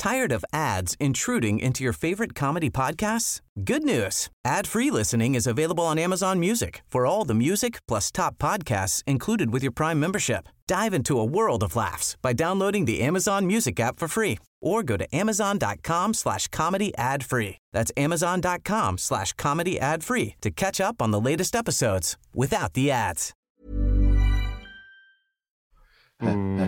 Tired of ads intruding into your favorite comedy podcasts? Good news. Ad-free listening is available on Amazon Music for all the music plus top podcasts included with your Prime membership. Dive into a world of laughs by downloading the Amazon Music app for free or go to amazon.com/comedy ad-free. That's amazon.com/comedy ad-free to catch up on the latest episodes without the ads. Is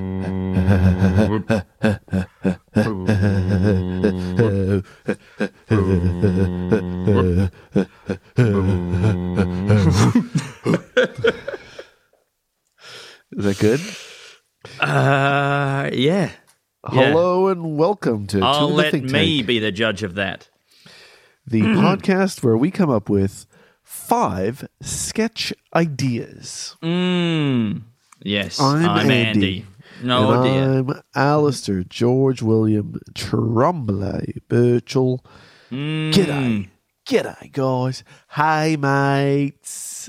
that good? Yeah. Hello and welcome to I'll the let Think me Tank, be the judge of that. the podcast where we come up with 5 sketch ideas. Yes, I'm Andy. No, and dear. I'm Alistair George William Tremblay Birchall. G'day, guys. Hey, mates.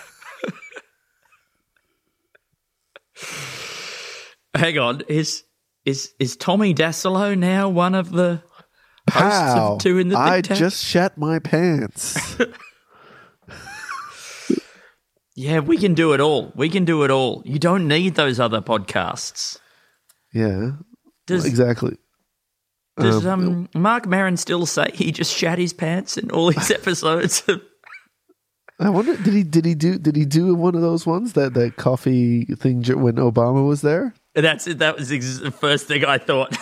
Hang on, is Tommy Dassolo now one of the hosts of Two in the Think I Tank? just shat my pants. Yeah, we can do it all. We can do it all. You don't need those other podcasts. Yeah, Does exactly. Does Mark Maron still say he just shat his pants in all his episodes? I wonder, did he do one of those ones that coffee thing when Obama was there? That was the first thing I thought.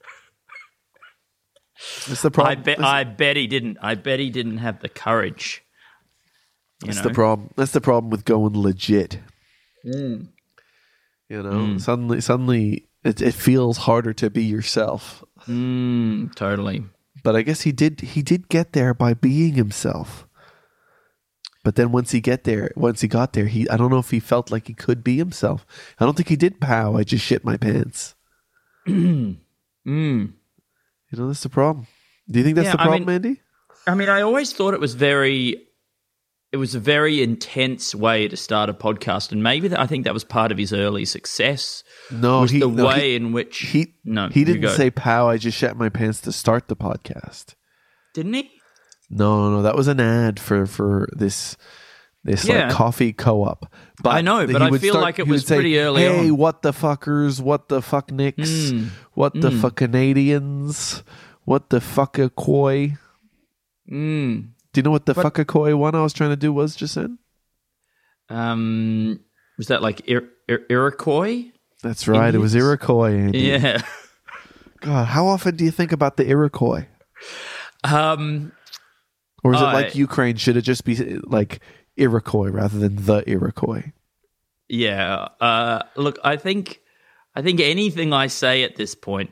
That's the problem. I bet he didn't. I bet he didn't have the courage. That's the problem. That's the problem with going legit. You know, suddenly it feels harder to be yourself. Totally. But I guess he did get there by being himself. But then once he got there, I don't know if he felt like he could be himself. I don't think he did. Pow! I just shit my pants. You know, that's the problem. Do you think that's the problem, Andy? I mean, I always thought it was a very intense way to start a podcast, and maybe I think that was part of his early success. He didn't say "pow." I just shat my pants to start the podcast. Didn't he? No, that was an ad for this like coffee co-op. But I know, but I feel like it was pretty early on. Hey, what the fuckers? What the fuck nicks? What the fuck Canadians? What the fuck a koi? Do you know what the fuck a koi one I was trying to do was just then? Was that like Iroquois? That's right. Indians? It was Iroquois, Andy. Yeah. God, how often do you think about the Iroquois? Or is it like Ukraine? Should it just be like Iroquois rather than the Iroquois? Yeah. Look, I think anything I say at this point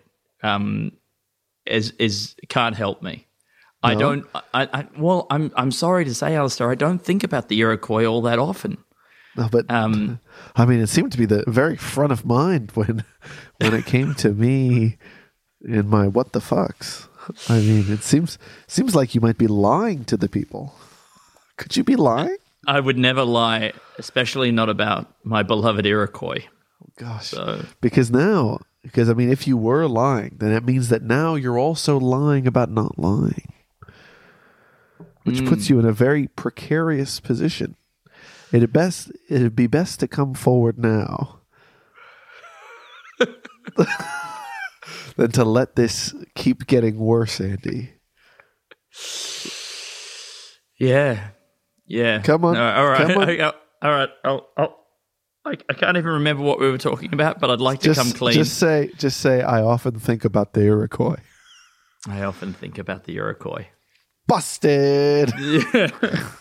is can't help me. No? I'm sorry to say, Alistair, I don't think about the Iroquois all that often. No, but I mean, it seemed to be the very front of mind when it came to me in my what the fucks. I mean, it seems like you might be lying to the people. Could you be lying? I would never lie, especially not about my beloved Iroquois. Oh, gosh. Because I mean, if you were lying, then it means that now you're also lying about not lying. Which puts you in a very precarious position. It'd be best to come forward now than to let this keep getting worse, Andy. Yeah. Come on. No, all right. Come on. All right. I can't even remember what we were talking about, but I'd like to come clean. Just say, I often think about the Iroquois. I often think about the Iroquois. Busted. Yeah.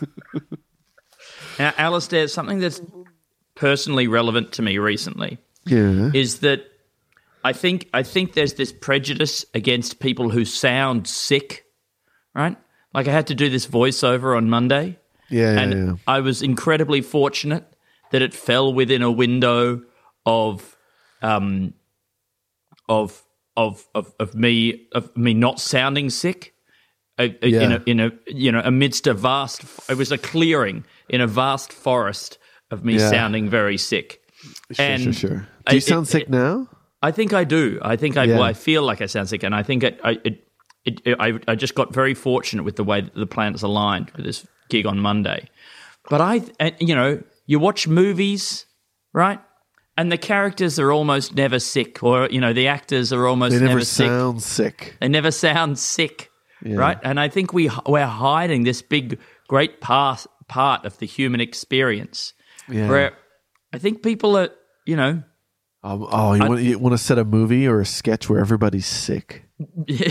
Now, Alistair, something that's personally relevant to me recently is that I think there's this prejudice against people who sound sick, right? Like I had to do this voiceover on Monday. And I was incredibly fortunate that it fell within a window of me not sounding sick. Amidst a vast, it was a clearing in a vast forest of me sounding very sick. Sure. Do you sound sick now? I think I do. I think I feel like I sound sick, and I think I just got very fortunate with the way that the planets aligned with this gig on Monday. But you watch movies, right? And the characters are almost never sick, or the actors are almost never sick. They never sound sick. They never sound sick, right? And I think we're hiding this great part of the human experience, where I think people are, you want to set a movie or a sketch where everybody's sick? Yeah.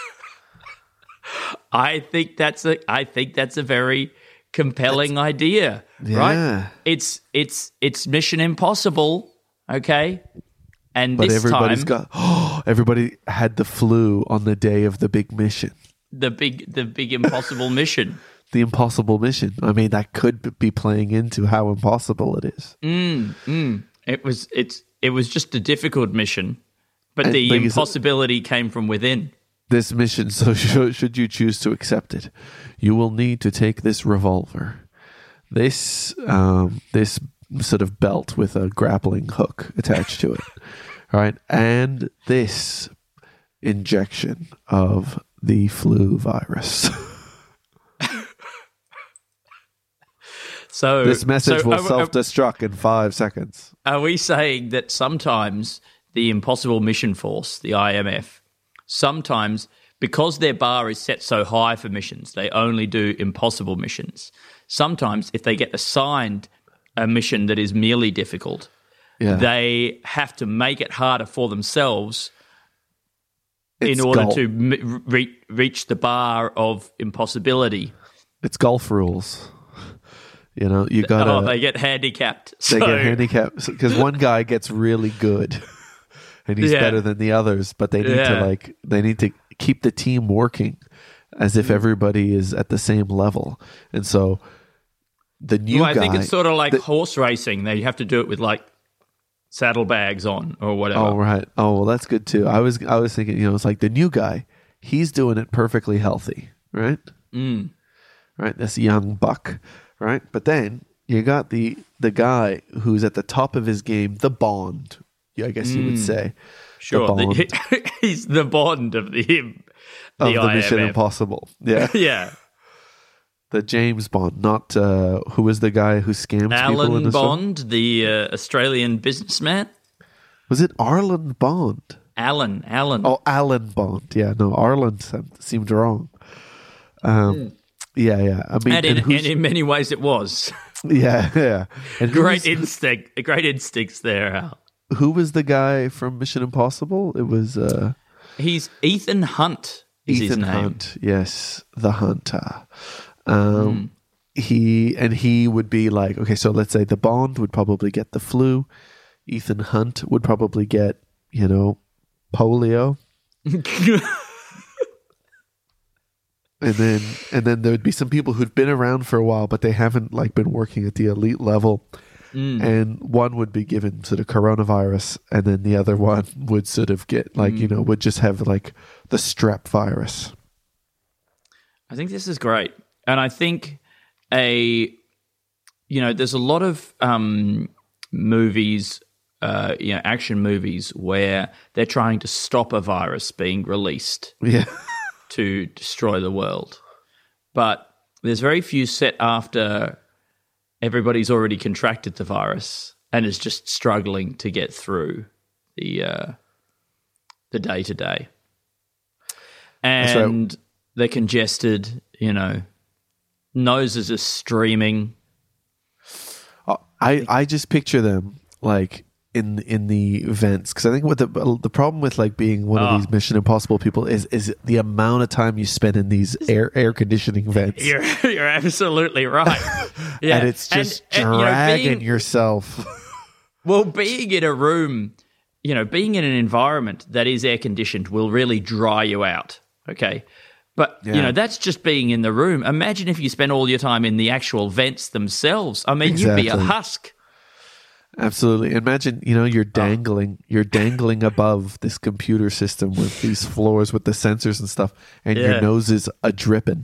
I think that's a very compelling idea, right? It's Mission Impossible, okay? And but this everybody's time, everybody had the flu on the day of the big mission. The big impossible mission. The impossible mission. I mean, that could be playing into how impossible it is. It was just a difficult mission, but the impossibility came from within. This mission, so should you choose to accept it, you will need to take this revolver, this sort of belt with a grappling hook attached to it, right, and this injection of the flu virus. So this message will self-destruct in 5 seconds. Are we saying that sometimes the Impossible Mission Force, the IMF, sometimes, because their bar is set so high for missions, they only do impossible missions. Sometimes, if they get assigned a mission that is merely difficult, they have to make it harder for themselves in order to reach the bar of impossibility. It's golf rules. You got to... they get handicapped. They get handicapped because one guy gets really good and he's better than the others, but they need to keep the team working as if everybody is at the same level. And so the new guy... I think it's sort of like horse racing. You have to do it with like saddlebags on or whatever. Oh, right. Oh, well, that's good too. I was thinking, it's like the new guy, he's doing it perfectly healthy, right? Right? This young buck. Right, but then you got the guy who's at the top of his game, the Bond. I guess you would say, sure. He's the Bond of the Mission Impossible. Yeah, yeah. The James Bond, not who was the guy who scammed people in the Bond, show? the Australian businessman. Was it Arlen Bond? Alan. Oh, Alan Bond. Yeah, no, Arlen seemed wrong. Yeah. I mean, and in many ways, it was. Yeah. And great instincts there, Al. Who was the guy from Mission Impossible? It was. He's Ethan Hunt. His name. Hunt, yes, the Hunter. He would be like, okay, so let's say the Bond would probably get the flu. Ethan Hunt would probably get, polio. And then there would be some people who'd been around for a while, but they haven't been working at the elite level. And one would be given sort of coronavirus, and then the other one would sort of get would just have the strep virus. I think this is great, and I think there's a lot of movies, action movies where they're trying to stop a virus being released. Yeah. To destroy the world. But there's very few set after everybody's already contracted the virus and is just struggling to get through the day-to-day. And they're congested, noses are streaming. I just picture them in the vents, because I think what the problem with being one of these Mission Impossible people is the amount of time you spend in these air conditioning vents. You're absolutely right. Yeah, and it's just dragging yourself. Well, being in a room, being in an environment that is air conditioned will really dry you out. Okay, but that's just being in the room. Imagine if you spent all your time in the actual vents themselves. I mean, You'd be a husk. Absolutely. Imagine, you're dangling above this computer system with these floors with the sensors and stuff, and your nose is a dripping.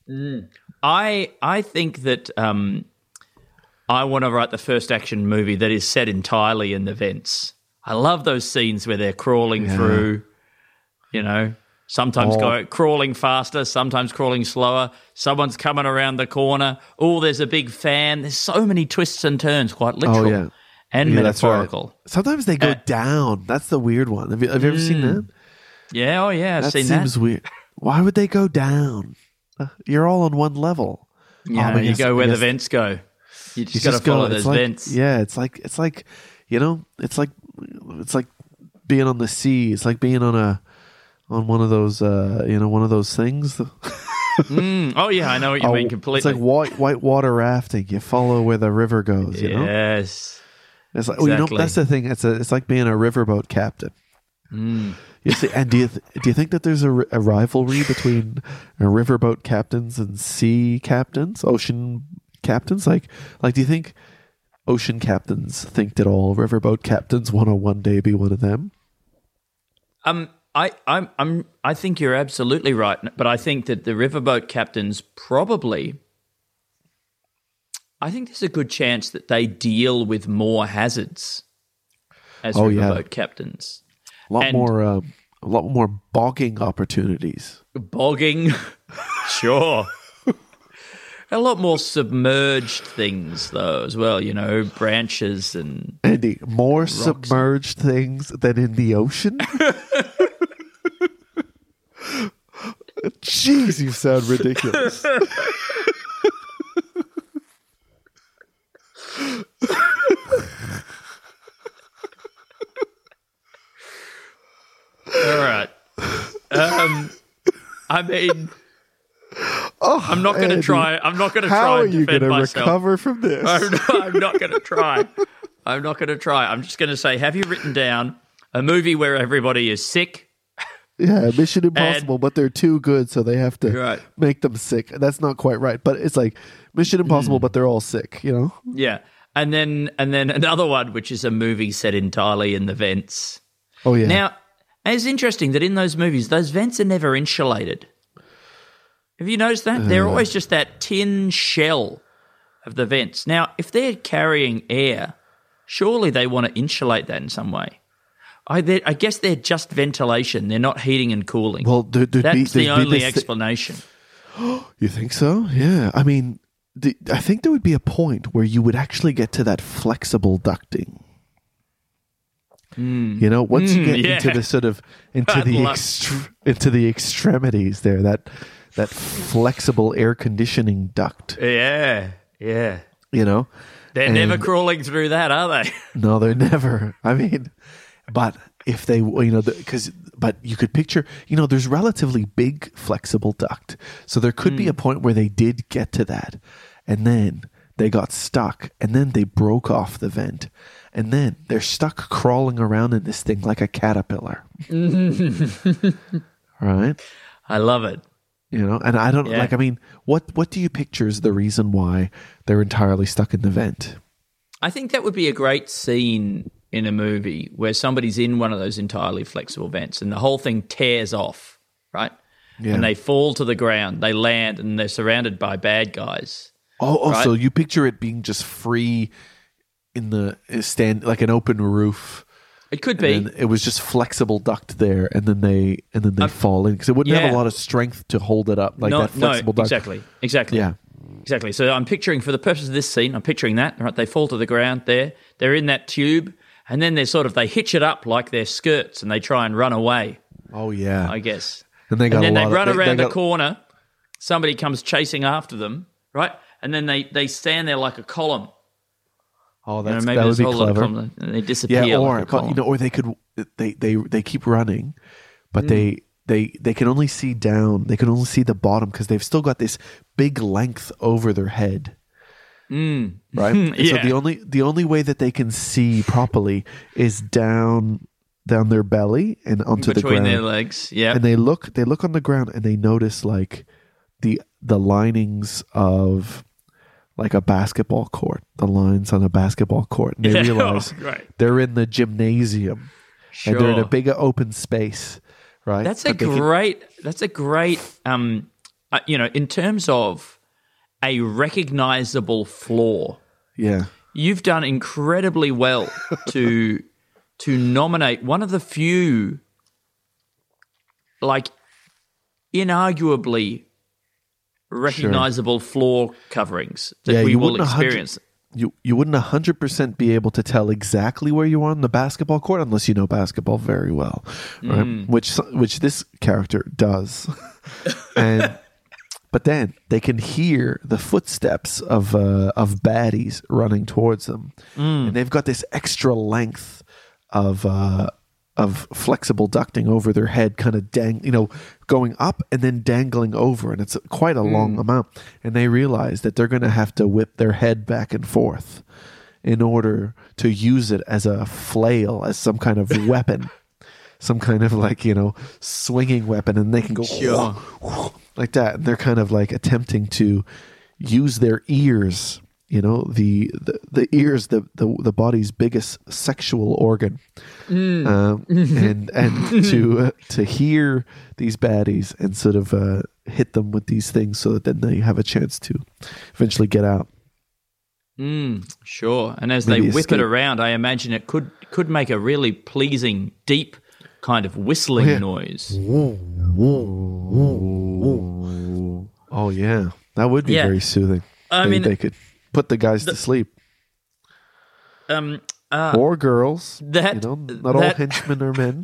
I think that I want to write the first action movie that is set entirely in the vents. I love those scenes where they're crawling through, sometimes crawling faster, sometimes crawling slower. Someone's coming around the corner. Oh, there's a big fan. There's so many twists and turns, quite literal and metaphorical. Right. Sometimes they go down. That's the weird one. Have you ever seen that? Yeah, I've seen that. That seems weird. Why would they go down? You're all on one level. Yeah, you go where the vents go. You just got to follow those vents. Yeah, it's like being on the sea. It's like being on one of those one of those things. Oh yeah, I know what you mean completely. It's like white water rafting. You follow where the river goes. You know? Yes, it's like that's the thing. It's like being a riverboat captain. You see, and do you think that there's a rivalry between riverboat captains and sea captains, ocean captains? Like, do you think ocean captains think that all riverboat captains want to one day be one of them? I think you're absolutely right, but I think that the riverboat captains probably. I think there's a good chance that they deal with more hazards as riverboat captains. A lot more bogging opportunities. Bogging, sure. A lot more submerged things, though, as well. Branches and Andy, more rocks. Submerged things than in the ocean. Jeez, you sound ridiculous. All right. I mean, I'm not going to try. I'm not going to try and defend myself. How are you going to recover from this? I'm not going to try. I'm not going to try. I'm just going to say, have you written down a movie where everybody is sick? Yeah, Mission Impossible, but they're too good, so they have to make them sick. That's not quite right, but it's like Mission Impossible, but they're all sick, Yeah, and then another one, which is a movie set entirely in the vents. Oh yeah. Now, it's interesting that in those movies, those vents are never insulated. Have you noticed that? They're always just that tin shell of the vents. Now, if they're carrying air, surely they want to insulate that in some way. I guess they're just ventilation. They're not heating and cooling. Well, that's the only explanation. You think so? Yeah. I mean, I think there would be a point where you would actually get to that flexible ducting. Once you get into the sort of into the extremities there, that flexible air conditioning duct. Yeah. They're never crawling through that, are they? No, they're never. I mean, but if they, but you could picture, there's relatively big flexible duct, so there could be a point where they did get to that, and then they got stuck, and then they broke off the vent. And then they're stuck crawling around in this thing like a caterpillar. Right? I love it. And I don't I mean, what do you picture is the reason why they're entirely stuck in the vent? I think that would be a great scene in a movie where somebody's in one of those entirely flexible vents and the whole thing tears off, right? Yeah. And they fall to the ground, they land, and they're surrounded by bad guys. Right? So you picture it being just free in the stand, like an open roof. It could be. It was just flexible duct there, and then they fall in because it wouldn't have a lot of strength to hold it up like that flexible duct. Exactly. Yeah, exactly. So I'm picturing, for the purpose of this scene, I'm picturing that. Right, they fall to the ground there. They're in that tube, and then they hitch it up like their skirts, and they try and run away. Oh yeah, I guess. And they run around the corner. Somebody comes chasing after them, right? And then they stand there like a column. Oh, that would be clever. And they disappear. Or they could they keep running, but they can only see down. They can only see the bottom because they've still got this big length over their head. Right. So the only way that they can see properly is down their belly and onto the ground between their legs. Yeah. And they look on the ground and they notice like the linings of like a basketball court, the lines on a basketball court. And they realize they're in the gymnasium and they're in a bigger open space, right? That's a great, in terms of a recognizable flaw. Yeah. You've done incredibly well to to nominate one of the few, like, inarguably recognizable floor coverings that we will experience. You wouldn't 100% be able to tell exactly where you are on the basketball court unless you know basketball very well, right? Which this character does. But then they can hear the footsteps of baddies running towards them, and they've got this extra length of flexible ducting over their head, kind of going up and then dangling over, and it's quite a long amount. And they realize that they're going to have to whip their head back and forth in order to use it as a flail, as some kind of weapon, some kind of swinging weapon, and they can go like that. And they're kind of like attempting to use their ears. The ears, the body's biggest sexual organ, and to hear these baddies and sort of hit them with these things so that then they have a chance to eventually get out. Sure. And as Maybe they whip escape. it around, I imagine it could make a really pleasing, deep kind of whistling noise. Oh yeah, that would be very soothing. I mean, they could put the guys to sleep. Or girls. Not all henchmen are men.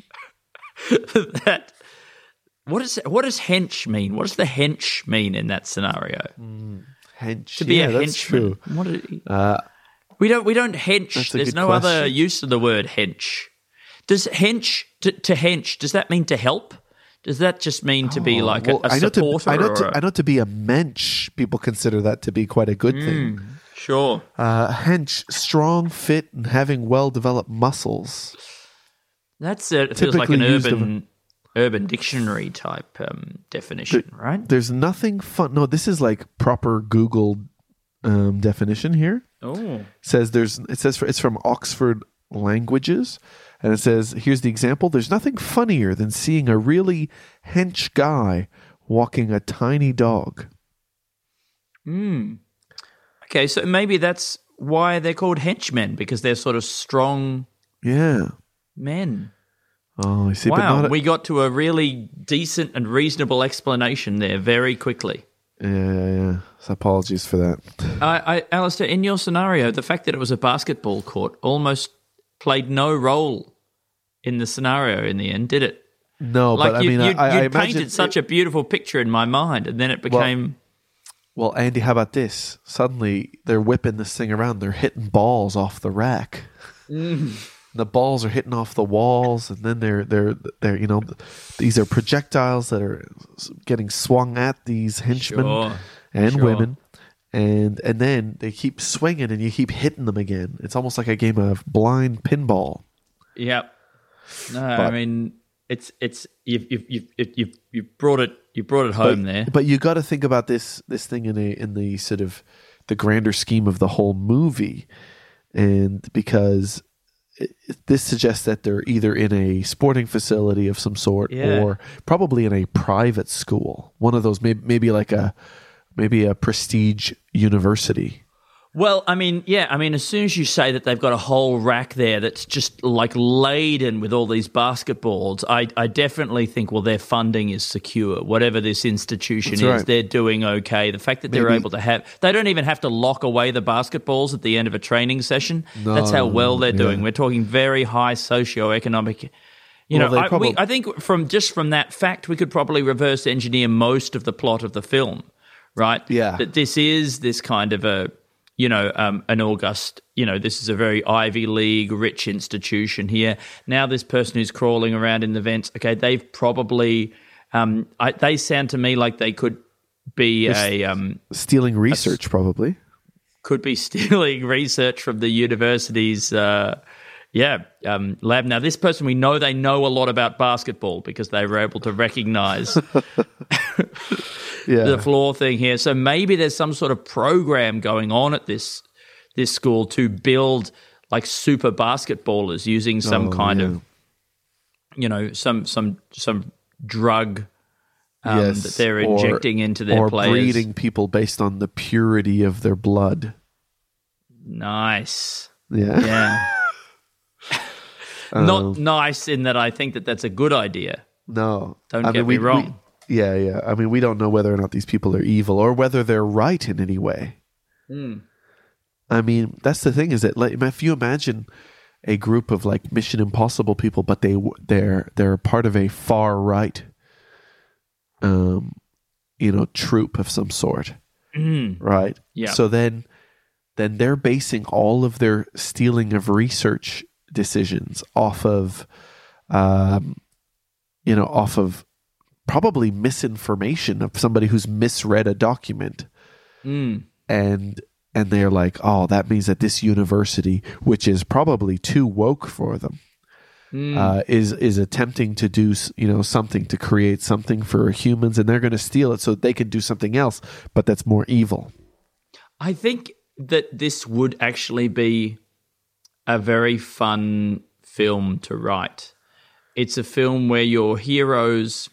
What does hench mean? What does the hench mean in that scenario? Hench. To be a that's henchman. true. We don't hench. There's no other use of the word hench. Does hench to hench? Does that mean to help? Does that just mean to be like a supporter? I know to be a mensch, people consider that to be quite a good thing. Sure. Hench, strong, fit, and having well-developed muscles. That's it. It feels like an urban dictionary type definition, right? There's nothing fun. No, this is like proper Google definition here. Oh. It's from Oxford Languages. And it says, here's the example. There's nothing funnier than seeing a really hench guy walking a tiny dog. Okay, so maybe that's why they're called henchmen, because they're sort of strong men. Oh, I see. Wow, but we got to a really decent and reasonable explanation there very quickly. Yeah. So apologies for that. Alistair, in your scenario, the fact that it was a basketball court almost played no role in the scenario in the end, did it? No, like but you I painted such a beautiful picture in my mind, and then it became... Well, Andy, how about this? Suddenly, they're whipping this thing around. They're hitting balls off the rack. The balls are hitting off the walls, and then they're these are projectiles that are getting swung at these henchmen and women. And then they keep swinging, and you keep hitting them again. It's almost like a game of blind pinball. Yep. No, I mean it's you've brought it home there. But you got to think about this thing in the sort of the grander scheme of the whole movie, and because this suggests that they're either in a sporting facility of some sort or probably in a private school, one of those maybe a prestige university. Well, I mean, as soon as you say that they've got a whole rack there that's just like laden with all these basketballs, I definitely think, well, their funding is secure. Whatever this institution is, they're doing okay. The fact that they're able to they don't even have to lock away the basketballs at the end of a training session. That's how well they're doing. We're talking very high socioeconomic. I think from that fact, we could probably reverse engineer most of the plot of the film, right? Yeah. That this is this kind of a... an august, this is a very Ivy League rich institution here. Now this person who's crawling around in the vents, okay, they've probably, they sound to me like they could be stealing research probably. Could be stealing research from the university's, lab. Now this person, we know they know a lot about basketball because they were able to recognize... the floor thing here. So maybe there's some sort of program going on at this school to build like super basketballers using some kind of, some drug that they're injecting into their players. Or breeding people based on the purity of their blood. Nice. Yeah. Not nice in that I think that that's a good idea. No. Don't get me wrong. Yeah. I mean, we don't know whether or not these people are evil or whether they're right in any way. I mean, that's the thing, is that like, if you imagine a group of like Mission Impossible people, but they're part of a far right, troop of some sort, right? Yeah. So then they're basing all of their stealing of research decisions off of probably misinformation of somebody who's misread a document, and they're like, oh, that means that this university, which is probably too woke for them, is attempting to do something to create something for humans, and they're going to steal it so they can do something else, but that's more evil. I think that this would actually be a very fun film to write. It's a film where your heroes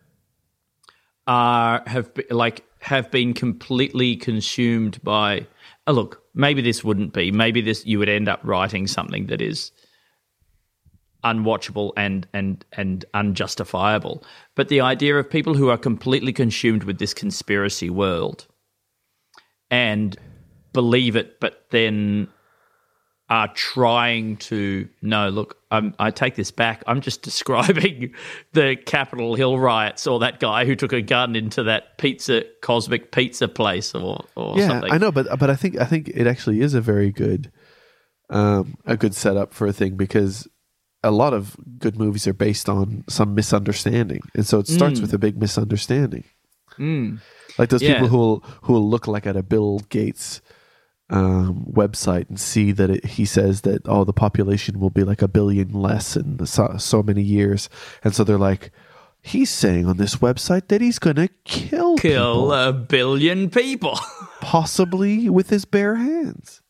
have been completely consumed by. Look, maybe this wouldn't be. Maybe you would end up writing something that is unwatchable and unjustifiable. But the idea of people who are completely consumed with this conspiracy world and believe it, but then are trying to, no, look, I take this back. I'm just describing the Capitol Hill riots, or that guy who took a gun into that cosmic pizza place or something. Yeah, I know, but I think it actually is a very good setup for a thing, because a lot of good movies are based on some misunderstanding, and so it starts with a big misunderstanding. Like those people who will look like at a Bill Gates website and see that he says that the population will be like 1 billion less in so many years, and so they're like, he's saying on this website that he's gonna kill people. 1 billion people, possibly with his bare hands.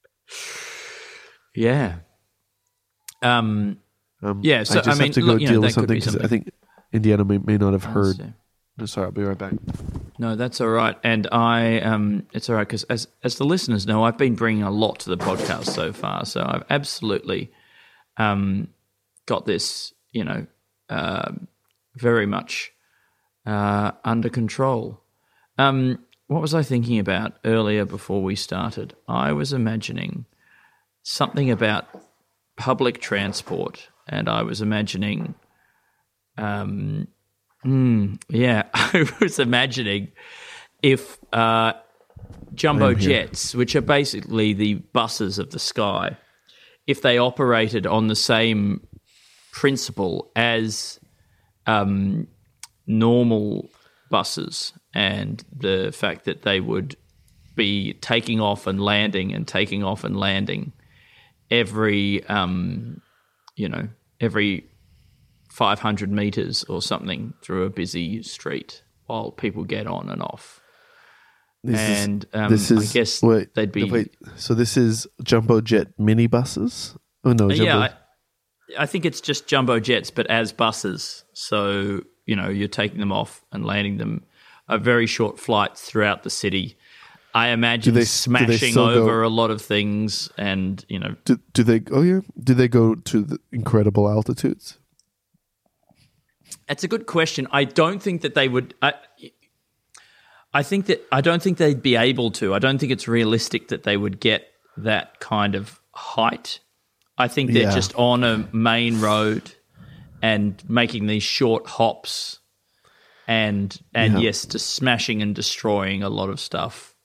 Yeah. So I just have to go deal with something, because I think Indiana may not have heard. Sorry, I'll be right back. No, that's all right. And it's all right, because as the listeners know, I've been bringing a lot to the podcast so far. So I've absolutely got this, very much under control. What was I thinking about earlier before we started? I was imagining something about public transport, and I was imagining I was imagining if jumbo jets, which are basically the buses of the sky, if they operated on the same principle as normal buses, and the fact that they would be taking off and landing every 500 meters or something through a busy street while people get on and off. I guess they'd be... So this is jumbo jet minibuses? Oh, no, yeah, I think it's just jumbo jets, but as buses. So, you're taking them off and landing them very short flights throughout the city. I imagine smashing over a lot of things, and, Do they go to the incredible altitudes? That's a good question. I don't think that they would. I don't think they'd be able to. I don't think it's realistic that they would get that kind of height. I think they're just on a main road and making these short hops, and yes, just smashing and destroying a lot of stuff.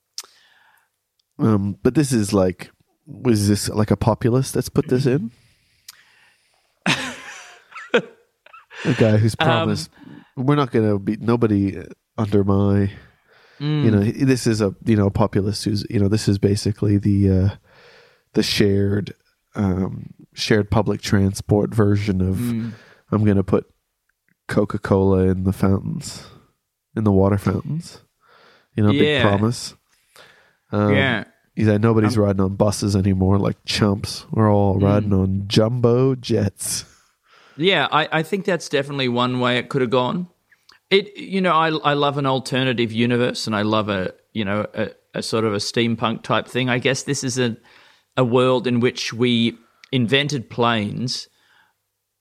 But this is like, was this like a populist that's put this in? A guy who's promised, we're not going to be, nobody under my, this is a, populist who's, this is basically the shared public transport version of, I'm going to put Coca-Cola in the fountains, in the water fountains, big promise. He said nobody's riding on buses anymore like chumps. We're all riding on jumbo jets. Yeah, I think that's definitely one way it could have gone. I love an alternative universe, and I love a sort of a steampunk type thing. I guess this is a world in which we invented planes,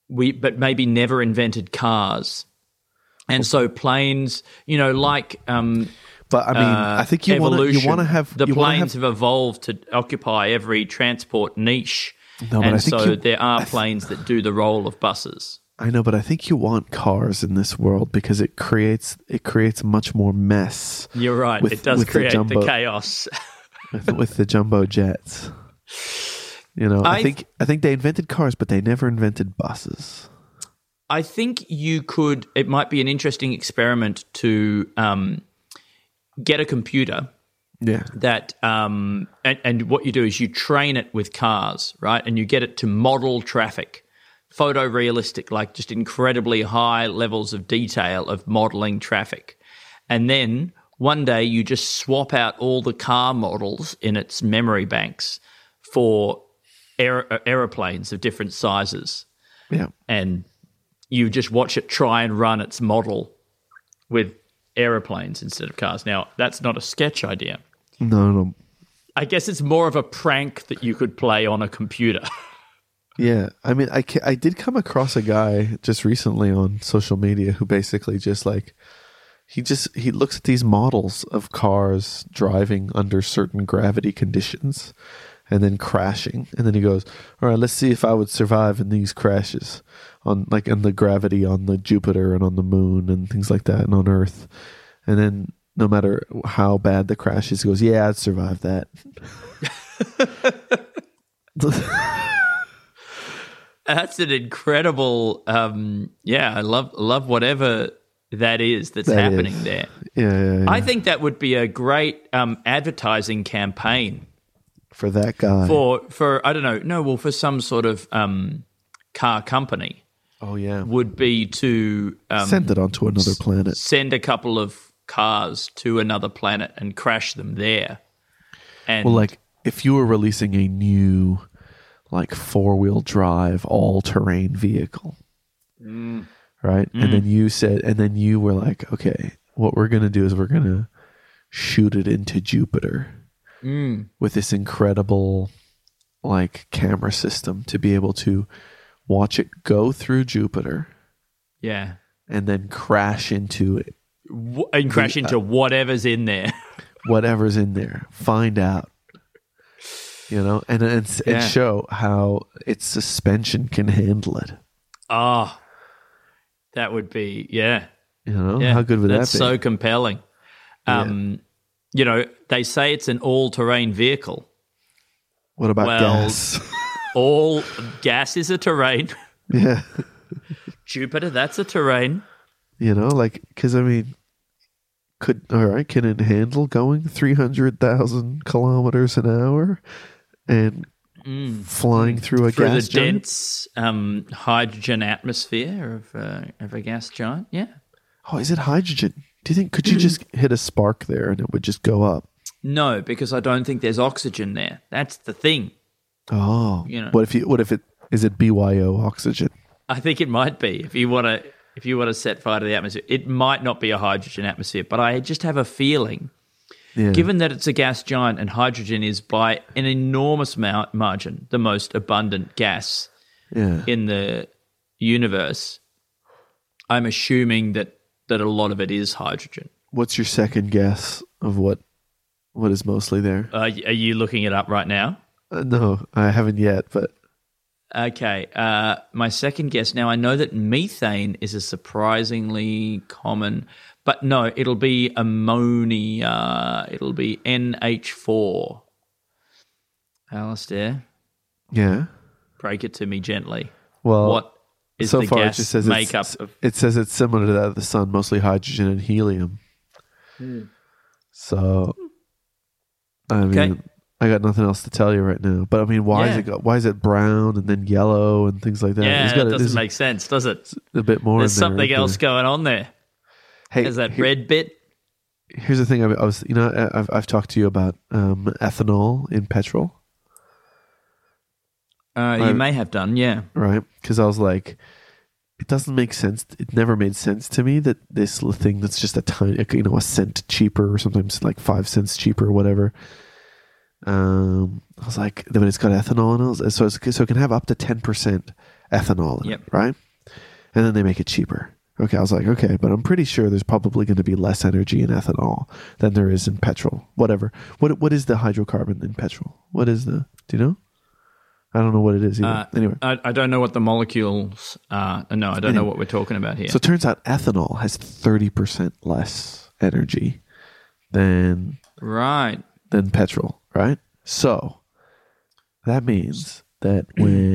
but maybe never invented cars. And so planes, like but I mean, I think you want to have the planes have evolved to occupy every transport niche. No, but and I think so there are planes that do the role of buses. I know, but I think you want cars in this world because it creates much more mess. You're right. It does create the chaos with the jumbo jets. I think they invented cars, but they never invented buses. I think it might be an interesting experiment to get a computer. Yeah. That and what you do is you train it with cars, right? And you get it to model traffic. Photorealistic, like just incredibly high levels of detail of modeling traffic. And then one day you just swap out all the car models in its memory banks for aeroplanes of different sizes. Yeah. And you just watch it try and run its model with aeroplanes instead of cars. Now, that's not a sketch idea. No. I guess it's more of a prank that you could play on a computer. Yeah, I mean, I did come across a guy just recently on social media who basically just like he looks at these models of cars driving under certain gravity conditions and then crashing, and then he goes, "All right, let's see if I would survive in these crashes in the gravity on the Jupiter and on the moon and things like that and on Earth." And then no matter how bad the crash is, he goes, "Yeah, I'd survive that." That's an incredible, I love whatever that is that's happening there. Yeah. I think that would be a great advertising campaign for that guy. For I don't know, for some sort of car company. Oh yeah, would be to send it onto another planet. Send a couple of cars to another planet and crash them there. And well, like if you were releasing a new, like 4-wheel drive all-terrain vehicle, right? And then you were like, okay, what we're gonna do is we're gonna shoot it into Jupiter with this incredible like camera system to be able to watch it go through Jupiter, and then crash into it, into whatever's in there, find out. And show how its suspension can handle it. Oh, that would be, how good would that be? That's so compelling. They say it's an all-terrain vehicle. What about gas? All gas is a terrain. Yeah. Jupiter, that's a terrain. Because I mean, can it handle going 300,000 kilometers an hour? And flying through gas the dense hydrogen atmosphere of a gas giant, yeah. Oh, is it hydrogen? Do you think could you just hit a spark there and it would just go up? No, because I don't think there's oxygen there. That's the thing. Oh, What if it is it BYO oxygen? I think it might be. If you want to set fire to the atmosphere, it might not be a hydrogen atmosphere, but I just have a feeling. Yeah. Given that it's a gas giant and hydrogen is by an enormous margin the most abundant gas in the universe, I'm assuming that a lot of it is hydrogen. What's your second guess of what is mostly there? Are you looking it up right now? No, I haven't yet, but... Okay, my second guess. Now, I know that methane is a surprisingly common... But no, it'll be ammonia. It'll be NH4. Alistair? Yeah? Break it to me gently. Well, what is so the far gas it just says makeup of... It says it's similar to that of the sun, mostly hydrogen and helium. So, I mean, I got nothing else to tell you right now. But I mean, why is it brown and then yellow and things like that? Yeah, it doesn't make sense, does it? A bit more. There's something else going on there. Hey, there's that red bit. Here's the thing. I've talked to you about ethanol in petrol. You may have done, yeah. Right, because I was like, it doesn't make sense. It never made sense to me that this thing that's just a tiny, a cent cheaper, or sometimes like 5 cents cheaper, or whatever, I was like, but it's got ethanol in it, so it can have up to 10% ethanol in it, right? And then they make it cheaper. Okay, I was like, okay, but I'm pretty sure there's probably going to be less energy in ethanol than there is in petrol. Whatever. What is the hydrocarbon in petrol? What is do you know? I don't know what it is either. Anyway. I don't know what the molecules are. No, I don't know what we're talking about here. So it turns out ethanol has 30% less energy than petrol, right? So that means that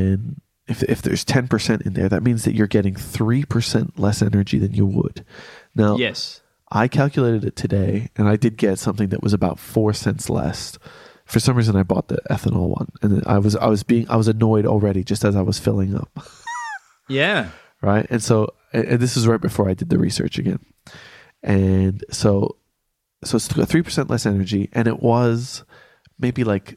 if there's 10% in there, that means that you're getting 3% less energy than you would. Now, yes, I calculated it today, and I did get something that was about 4 cents less. For some reason, I bought the ethanol one, and I was annoyed already just as I was filling up. Yeah. Right, and this is right before I did the research again, and so it's got 3% less energy, and it was maybe like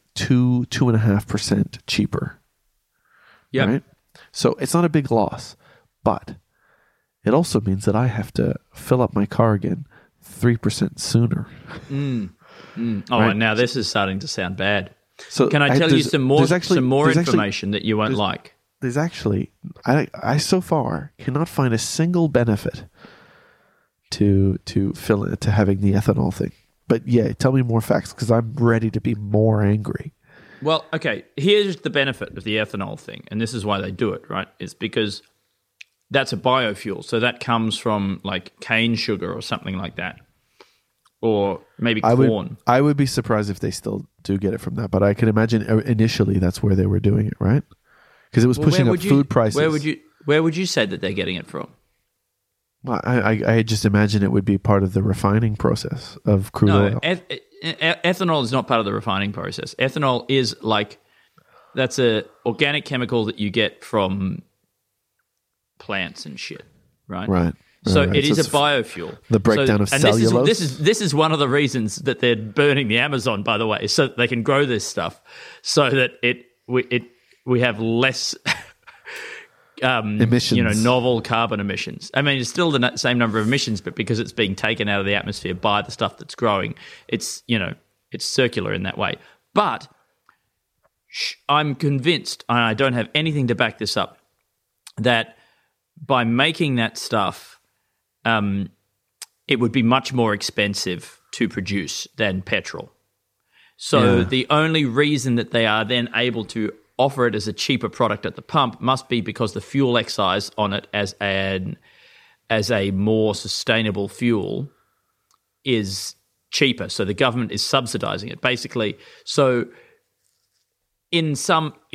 2.5% cheaper. Yeah. Right? So it's not a big loss, but it also means that I have to fill up my car again 3% sooner. Oh, right? And now this is starting to sound bad. So can I tell you some more information that you won't like? There's actually, I so far cannot find a single benefit to having the ethanol thing. But yeah, tell me more facts because I'm ready to be more angry. Well, okay, here's the benefit of the ethanol thing, and this is why they do it, right? It's because that's a biofuel, so that comes from like cane sugar or something like that. Or maybe corn. I would be surprised if they still do get it from that, but I can imagine initially that's where they were doing it, right? Because it was pushing up food prices. Where would you say that they're getting it from? Well, I just imagine it would be part of the refining process of crude oil. Ethanol is not part of the refining process. Ethanol is that's a organic chemical that you get from plants and shit, right? Right. So it is a biofuel. The breakdown of cellulose. This is one of the reasons that they're burning the Amazon, by the way, so that they can grow this stuff, so that we have less emissions. Novel carbon emissions. I mean, it's still the same number of emissions, but because it's being taken out of the atmosphere by the stuff that's growing, it's circular in that way. But I'm convinced, and I don't have anything to back this up, that by making that stuff, it would be much more expensive to produce than petrol. So the only reason that they are then able to offer it as a cheaper product at the pump must be because the fuel excise on it as a more sustainable fuel is cheaper. So the government is subsidizing it basically. So it's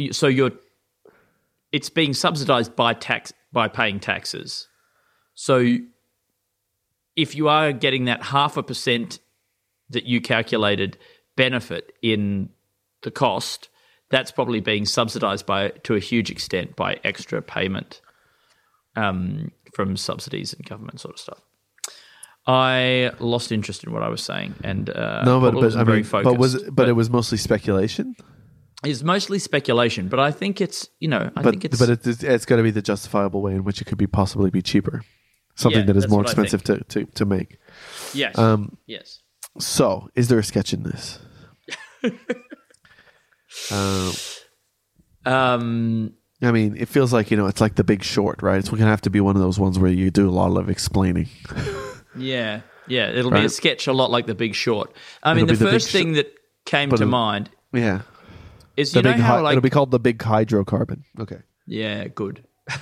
being subsidized by paying taxes. So if you are getting that 0.5% that you calculated benefit in the cost, that's probably being subsidized to a huge extent by extra payment from subsidies and government sort of stuff. I lost interest in what I was saying, and it was mostly speculation. It's mostly speculation, but I think it's it's got to be the justifiable way in which it could possibly be cheaper. Something that is more expensive to make. Yes. Yes. So, is there a sketch in this? I mean, it feels like, it's like The Big Short, right? It's going to have to be one of those ones where you do a lot of explaining. Yeah. It'll be a sketch a lot like The Big Short. I mean, the first thing that came to mind is, it'll be called The Big Hydrocarbon. Okay. Yeah, good.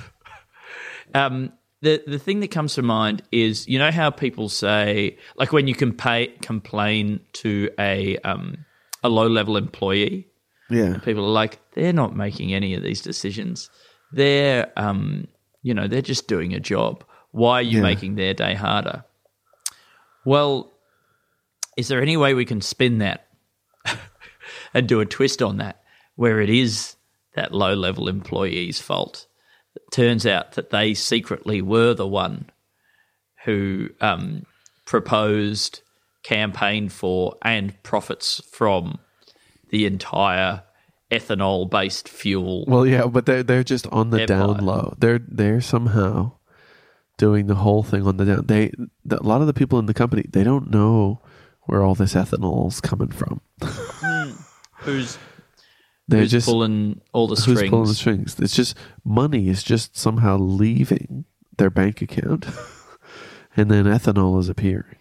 The thing that comes to mind is, how people say, like when you complain to a low-level employee, people are like, they're not making any of these decisions. They're, they're just doing a job. Why are you making their day harder? Well, is there any way we can spin that and do a twist on that where it is that low-level employee's fault? It turns out that they secretly were the one who proposed, campaigned for, and profits from the entire ethanol-based fuel. Well, yeah, but they're just on the down low. They're somehow doing the whole thing on the down. A lot of the people in the company, they don't know where all this ethanol is coming from. Who's just pulling all the strings? Who's pulling the strings? It's just money is just somehow leaving their bank account, and then ethanol is appearing.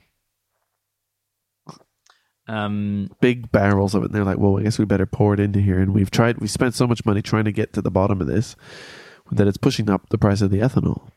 Big barrels of it, and they're like, well, I guess we better pour it into here. And we spent so much money trying to get to the bottom of this that it's pushing up the price of the ethanol.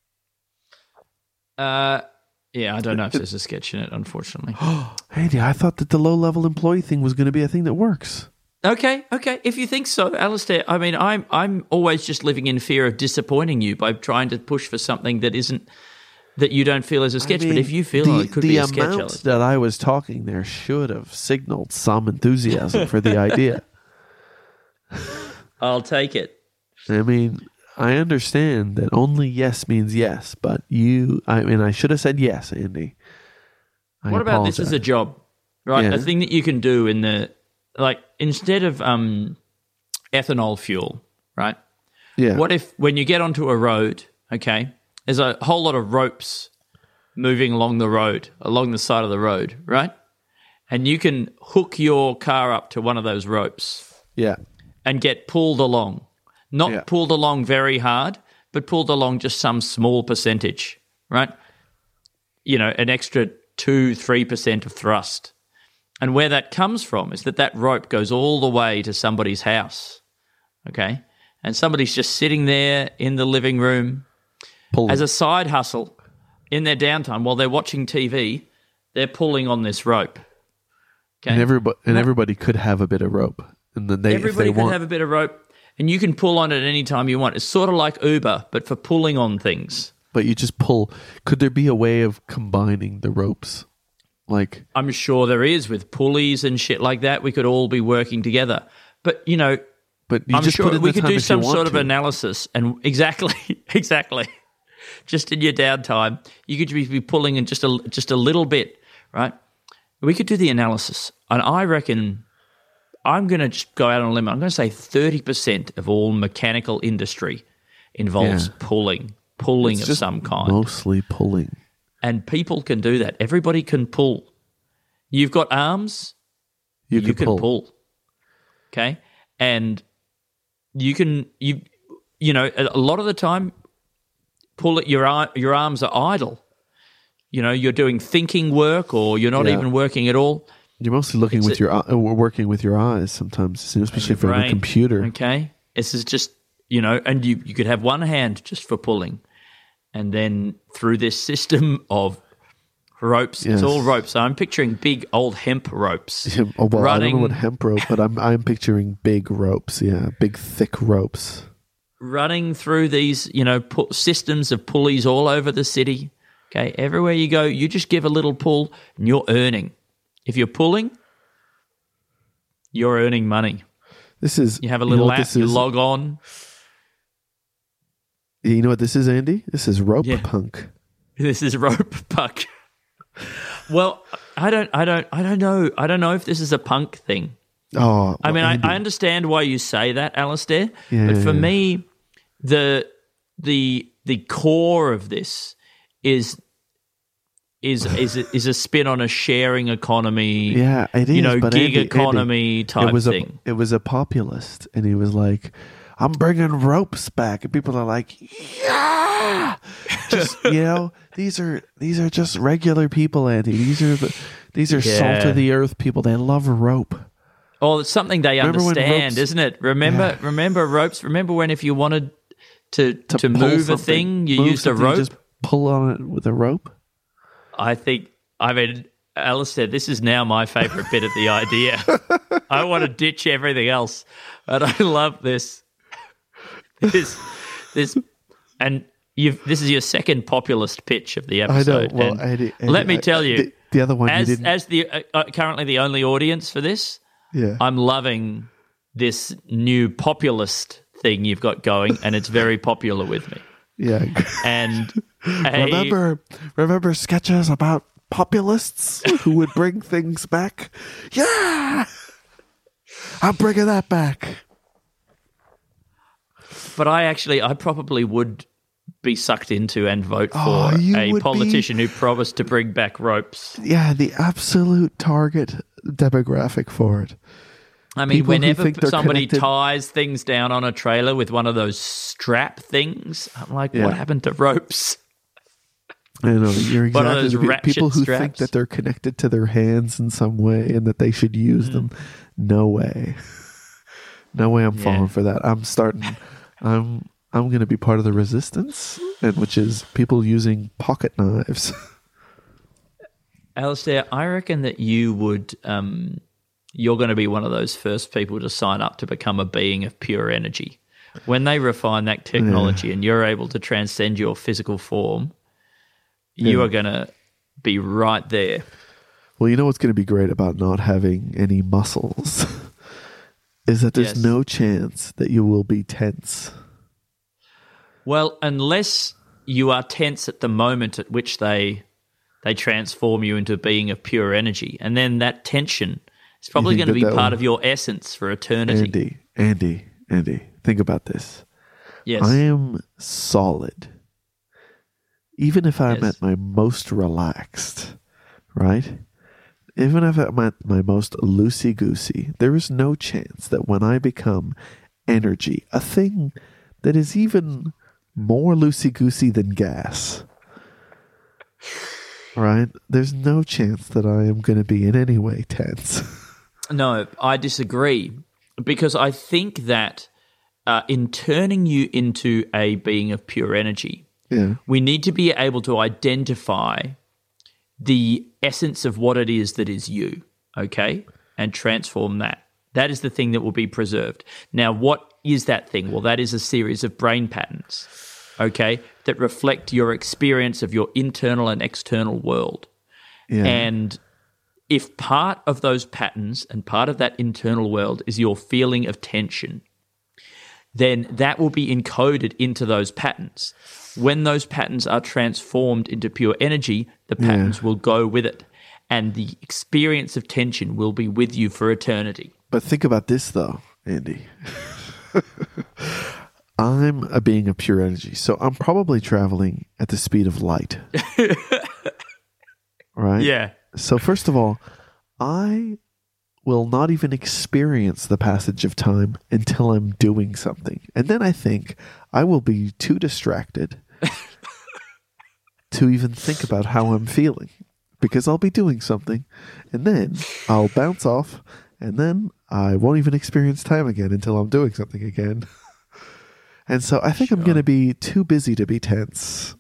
Yeah, I don't know if there's a sketch in it, unfortunately. Andy, I thought that the low-level employee thing was going to be a thing that works. Okay. If you think so, Alistair, I mean, I'm always just living in fear of disappointing you by trying to push for something that you don't feel is a sketch. But if you feel it could be a sketch, the amount that I was talking there should have signaled some enthusiasm for the idea. I'll take it. I mean, I understand that only yes means yes, but I should have said yes, Andy. What about this as a job, right? Yeah. A thing that you can do instead of ethanol fuel, right? Yeah. What if when you get onto a road, okay, there's a whole lot of ropes moving along the side of the road, right? And you can hook your car up to one of those ropes. Yeah. And get pulled along. Not pulled along very hard, but pulled along just some small percentage, right? An extra 2-3% of thrust. And where that comes from is that rope goes all the way to somebody's house, okay? And somebody's just sitting there in the living room as a side hustle in their downtime while they're watching TV. They're pulling on this rope. Okay? And everybody could have a bit of rope. And then everybody could have a bit of rope. And you can pull on it any time you want. It's sort of like Uber, but for pulling on things. But you just pull. Could there be a way of combining the ropes? I'm sure there is with pulleys and shit like that. We could all be working together. But, I'm sure we could do some sort of analysis. And exactly. Just in your downtime, you could be pulling in just a little bit, right? We could do the analysis. And I reckon I'm going to just go out on a limb. I'm going to say 30% of all mechanical industry involves pulling of some kind. Mostly pulling. And people can do that. Everybody can pull. You've got arms, you can pull. Okay? And a lot of the time, your arms are idle. You're doing thinking work or you're not even working at all. You're mostly working with your eyes sometimes, especially for a computer. Okay, this is just and you could have one hand just for pulling, and then through this system of ropes, it's all ropes. So I'm picturing big old hemp ropes. I don't know what hemp rope, but I'm picturing big ropes. Yeah, big thick ropes running through these systems of pulleys all over the city. Okay, everywhere you go, you just give a little pull, and you're earning. If you're pulling, you're earning money. You have a little app, you log on. You know what this is, Andy? This is rope punk. This is rope punk. Well, I don't know. I don't know if this is a punk thing. Oh, I mean, I understand why you say that, Alistair. But for me, the core of this is a spin on a sharing economy. Yeah, it is. But gig economy type thing. It was a populist, and he was like, "I'm bringing ropes back," and people are like, "Yeah!" Just these are just regular people, Andy. These are salt of the earth people. They love rope. Oh, it's something they understand, isn't it? Remember ropes. Remember when if you wanted to move a thing, you used a rope. Just pull on it with a rope. I mean, Alistair, this is now my favourite bit of the idea. I want to ditch everything else, but I love this. This, and this is your second populist pitch of the episode. I know. Well, Eddie, let me tell you, the other one as you didn't. As the currently the only audience for this, I'm loving this new populist thing you've got going, and it's very popular with me. Yeah, and remember sketches about populists who would bring things back? Yeah, I'm bringing that back. But I probably would be sucked into and vote for a politician who promised to bring back ropes. Yeah, the absolute target demographic for it. I mean, People who whenever think they're somebody connected- ties things down on a trailer with one of those strap things, I'm like, Yeah. what happened to ropes? I know you're One of exactly those the ratchet people who think straps. that they're connected to their hands in some way and that they should use them. No way, no way. I'm falling for that. I'm going to be part of the resistance, and which is people using pocket knives. Alistair, I reckon that you would. You're going to be one of those first people to sign up to become a being of pure energy. When they refine that technology and you're able to transcend your physical form, you are going to be right there. Well, you know what's going to be great about not having any muscles is that there's Yes. no chance that you will be tense. Well, unless you are tense at the moment at which they transform you into a being of pure energy, and then that tension is probably think going to be that part will- of your essence for eternity. Andy, think about this. Yes. I am solid. Even if I'm Yes. at my most relaxed, right? Even if I'm at my most loosey-goosey, there is no chance that when I become energy, a thing that is even more loosey-goosey than gas, right? There's no chance that I am going to be in any way tense. No, I disagree, because I think that in turning you into a being of pure energy, Yeah. we need to be able to identify the essence of what it is that is you, okay, and transform that. That is the thing that will be preserved. Now, what is that thing? Well, that is a series of brain patterns, okay, that reflect your experience of your internal and external world. Yeah. And if part of those patterns and part of that internal world is your feeling of tension, then that will be encoded into those patterns. When those patterns are transformed into pure energy, the patterns will go with it. And the experience of tension will be with you for eternity. But think about this, though, Andy. I'm a being of pure energy, so I'm probably traveling at the speed of light. Right? Yeah. So first of all, I will not even experience the passage of time until I'm doing something. And then I think I will be too distracted to even think about how I'm feeling, because I'll be doing something and then I'll bounce off and then I won't even experience time again until I'm doing something again. And so I think I'm going to be too busy to be tense.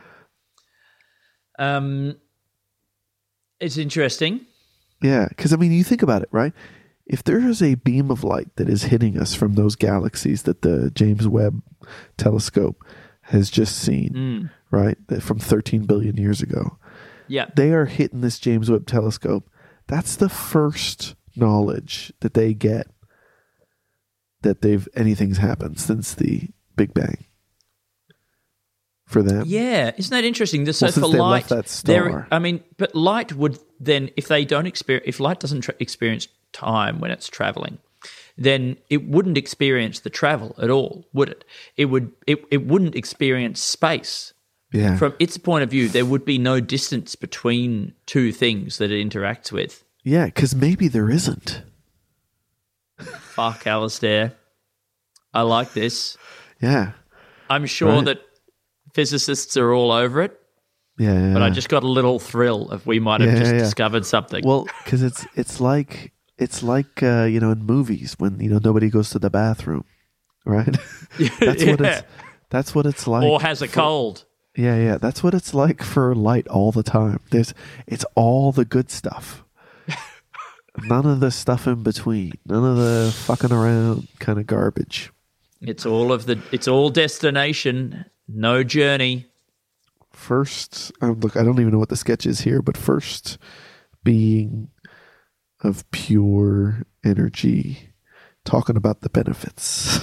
It's interesting. Yeah, because I mean, you think about it, right? If there is a beam of light that is hitting us from those galaxies that the James Webb telescope has just seen, right, that from 13 billion years ago, Yeah. they are hitting this James Webb telescope. That's the first knowledge that they get that anything's happened since the Big Bang for them. Yeah, isn't that interesting? So Well, since for they light, left that star. but light would then, if light doesn't experience time when it's traveling, then it wouldn't experience the travel at all, would it? It wouldn't experience space. Yeah. From its point of view, there would be no distance between two things that it interacts with. Yeah, because maybe there isn't. Fuck, Alistair. I like this. Yeah. I'm sure Right. that physicists are all over it, Yeah. but I just got a little thrill of we might have just Yeah. discovered something. Well, because it's like in movies when nobody goes to the bathroom, right? That's what it's like. or has a cold. Yeah. That's what it's like for light all the time. It's all the good stuff. None of the stuff in between. None of the fucking around kind of garbage. It's all destination, no journey. First, look, I don't even know what the sketch is here, but first being of pure energy, talking about the benefits.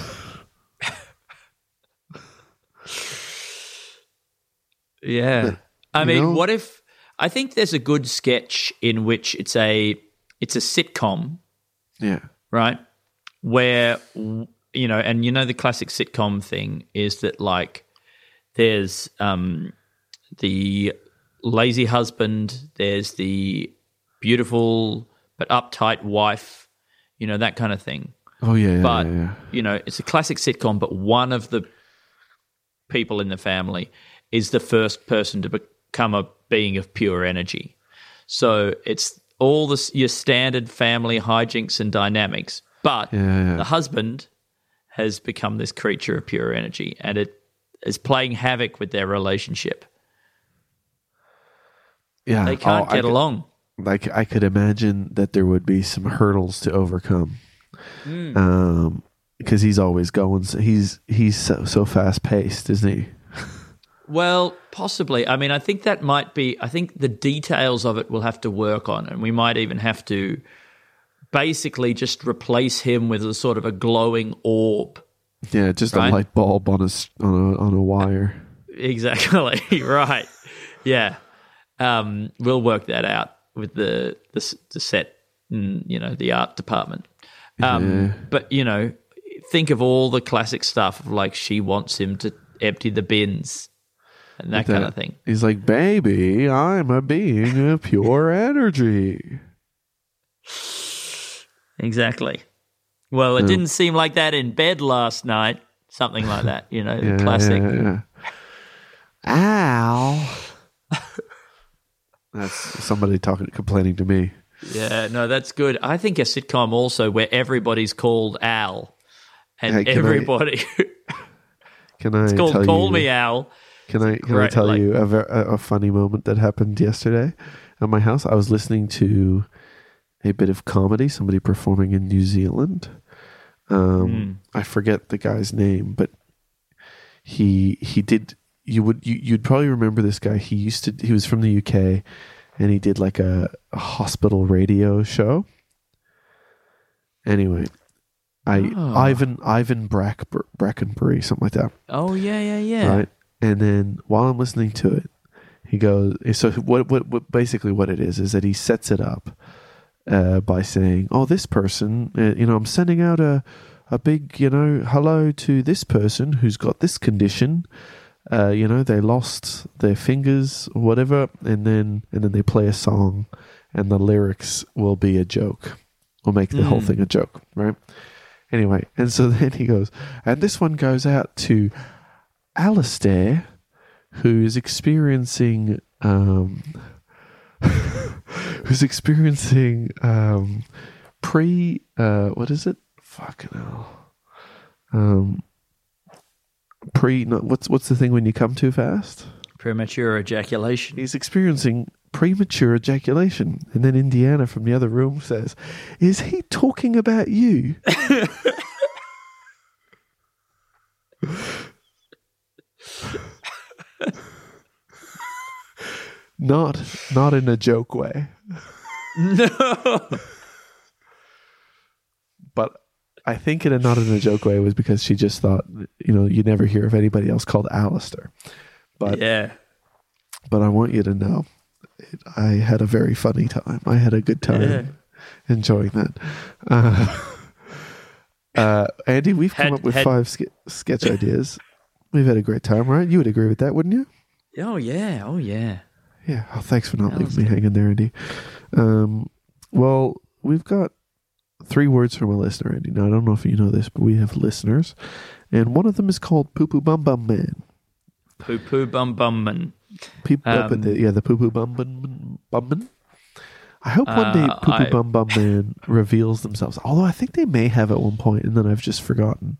Yeah. I you mean, know? what if I think there's a good sketch in which it's a sitcom, Yeah. right? Where and the classic sitcom thing is that like there's the lazy husband, there's the beautiful but uptight wife, that kind of thing. Oh, yeah. But, yeah. It's a classic sitcom, but one of the people in the family is the first person to become a being of pure energy. So it's all your standard family hijinks and dynamics, but the husband has become this creature of pure energy, and it is playing havoc with their relationship. Yeah, they can't get along. Like, I could imagine that there would be some hurdles to overcome. Because he's always going. He's so fast paced, isn't he? Well, possibly. I mean, I think that might be. I think the details of it we'll have to work on, and we might even have to basically just replace him with a sort of a glowing orb. Yeah, just a light bulb on a wire. Exactly. Right. Yeah. We'll work that out with the set, the art department. But, think of all the classic stuff of like she wants him to empty the bins and that kind of thing. He's like, baby, I'm a being of pure energy. Exactly. Well, it didn't seem like that in bed last night. Something like that, the classic. Yeah. Ow. That's somebody complaining to me. Yeah, no, that's good. I think a sitcom also where everybody's called Al, and Hey, everybody. It's called Call Me Al. Can I tell you a funny moment that happened yesterday at my house? I was listening to a bit of comedy, somebody performing in New Zealand. I forget the guy's name, but he did. You'd probably remember this guy. He was from the UK, and he did like a hospital radio show. Anyway, Ivan Brackenbury, something like that. Oh yeah. Right, and then while I'm listening to it, he goes. So what basically what it is that he sets it up by saying, "Oh, this person, I'm sending out a big, hello to this person who's got this condition." They lost their fingers or whatever, and then they play a song, and the lyrics will be a joke, or make the whole thing a joke, right? Anyway, and so then he goes, and this one goes out to Alistair, who is experiencing what is it? Fucking hell. What's the thing when you come too fast? Premature ejaculation. He's experiencing premature ejaculation. And then Indiana from the other room says, "Is he talking about you?" Not in a joke way. No. But I think not in a joke way was because she just thought, you never hear of anybody else called Alistair. But yeah. But I want you to know, I had a very funny time. I had a good time enjoying that. Andy, we've come up with 5 sketch ideas. We've had a great time, right? You would agree with that, wouldn't you? Oh, yeah. Yeah. Oh, thanks for not leaving me hanging there, Andy. Well, we've got 3 words from a listener, Andy. Now, I don't know if you know this, but we have listeners. And one of them is called Poo Poo Bum Bum Man. Poo Poo Bum Bum Man. The Poo Poo Bum Bum Man. I hope one day Poo Poo Bum Bum Man reveals themselves. Although I think they may have at one point, and then I've just forgotten.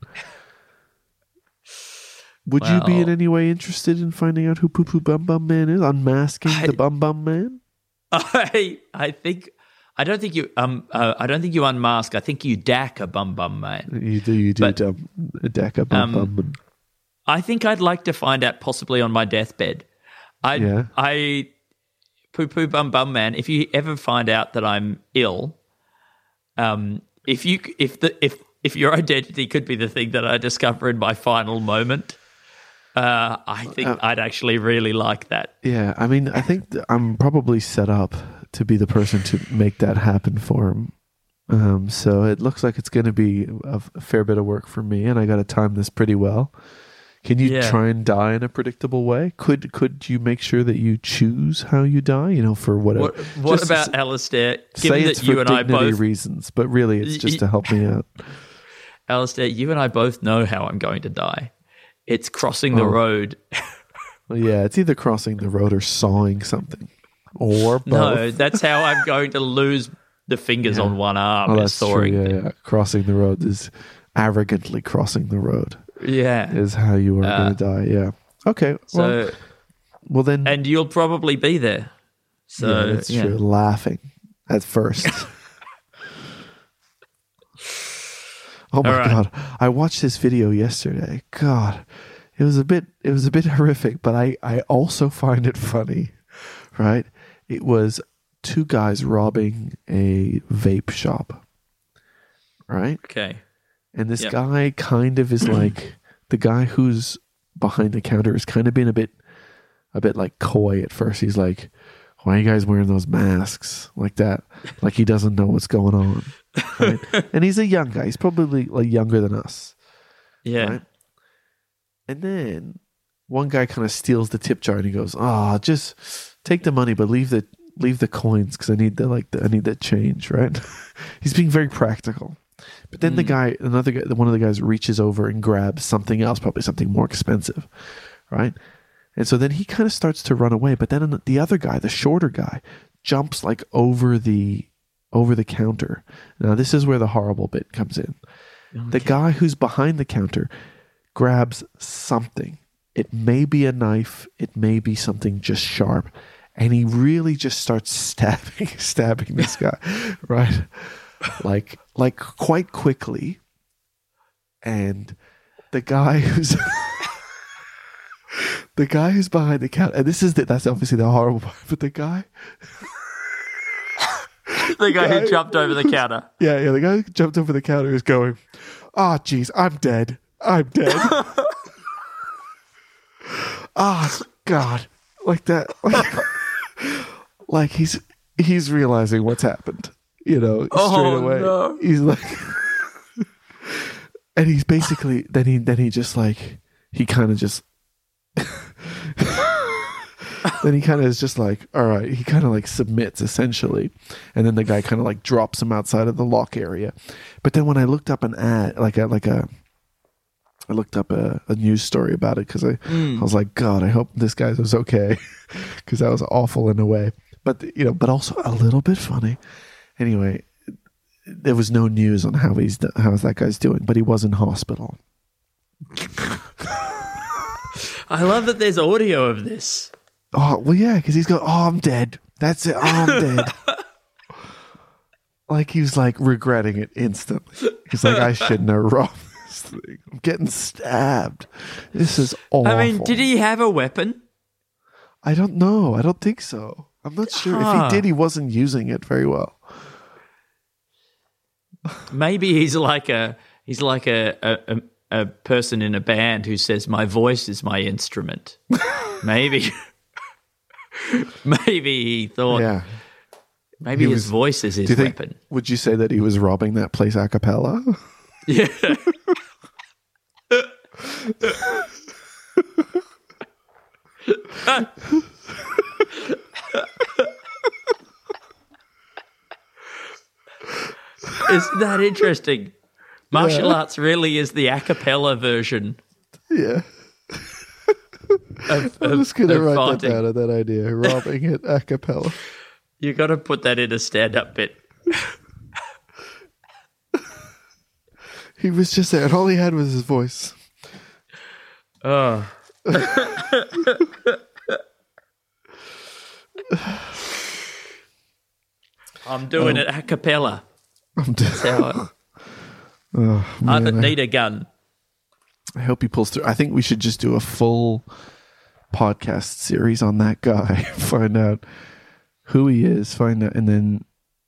Would you be in any way interested in finding out who Poo Poo Bum Bum Man is? Unmasking the Bum Bum Man? I don't think you unmask. I think you dack a Bum Bum Man. You do dack a Bum Bum Man. I think I'd like to find out possibly on my deathbed. I Poo Poo Bum Bum Man, if you ever find out that I'm ill, if your identity could be the thing that I discover in my final moment, I think I'd actually really like that. Yeah, I mean, I think I'm probably set up to be the person to make that happen for him. So it looks like it's going to be a fair bit of work for me, and I got to time this pretty well. Can you try and die in a predictable way? Could you make sure that you choose how you die? You know, for whatever. What about Alistair? Say it's for dignity reasons, but really it's just to help me out. Alistair, you and I both know how I'm going to die. It's crossing the road. Well, yeah, it's either crossing the road or sawing something, or both. No, that's how I'm going to lose the fingers on one arm. That's true. Yeah. Crossing the road is arrogantly crossing the road. Yeah, is how you are going to die. Yeah. Okay. Well then, and you'll probably be there. So that's true. Laughing at first. Oh my God! I watched this video yesterday. God, it was a bit horrific, but I also find it funny. Right? It was two guys robbing a vape shop. Right? Okay. And this guy kind of is like the guy who's behind the counter is kind of being a bit like coy at first. He's like, "Why are you guys wearing those masks like that?" Like he doesn't know what's going on. Right? And he's a young guy. He's probably like younger than us. Yeah. Right? And then one guy kind of steals the tip jar and he goes, just take the money, but leave the coins because I need that change." Right? He's being very practical. But then one of the guys reaches over and grabs something else, probably something more expensive, right? And so then he kind of starts to run away. But then the other guy, the shorter guy, jumps like over the counter. Now this is where the horrible bit comes in. Okay. The guy who's behind the counter grabs something. It may be a knife. It may be something just sharp, and he really just starts stabbing this guy, right? Like quite quickly, and the guy who's behind the counter, and that's obviously the horrible part, but the guy who jumped over the counter, the guy who jumped over the counter is going, "Oh geez, I'm dead. Oh God," like that, like he's realizing what's happened. You know, straight away. No. He's like, and he's basically then he just like he kind of just then he kind of is just like, all right. He kind of like submits essentially, and then the guy kind of like drops him outside of the lock area. But then when I looked up an ad, I looked up a news story about it because I was like, God, I hope this guy was okay because that was awful in a way. But but also a little bit funny. Anyway, there was no news on how that guy's doing, but he was in hospital. I love that there's audio of this. Oh, well, yeah, because he's going, I'm dead. That's it. I'm dead. Like he was like regretting it instantly. He's like, I shouldn't have robbed this thing. I'm getting stabbed. This is awful. I mean, did he have a weapon? I don't know. I don't think so. I'm not sure. If he did, he wasn't using it very well. Maybe he's like a person in a band who says, "My voice is my instrument." Maybe he thought. Yeah. Maybe his voice is his weapon. Would you say that he was robbing that place a cappella? Yeah. Isn't that interesting? Martial arts really is the a cappella version. Yeah. I'm just going to write that down of that idea. Robbing it a cappella. You got to put that in a stand-up bit. He was just there, and all he had was his voice. Oh. I'm doing it a cappella. I need a gun. I hope he pulls through. I think we should just do a full podcast series on that guy. Find out who he is. Find out, and then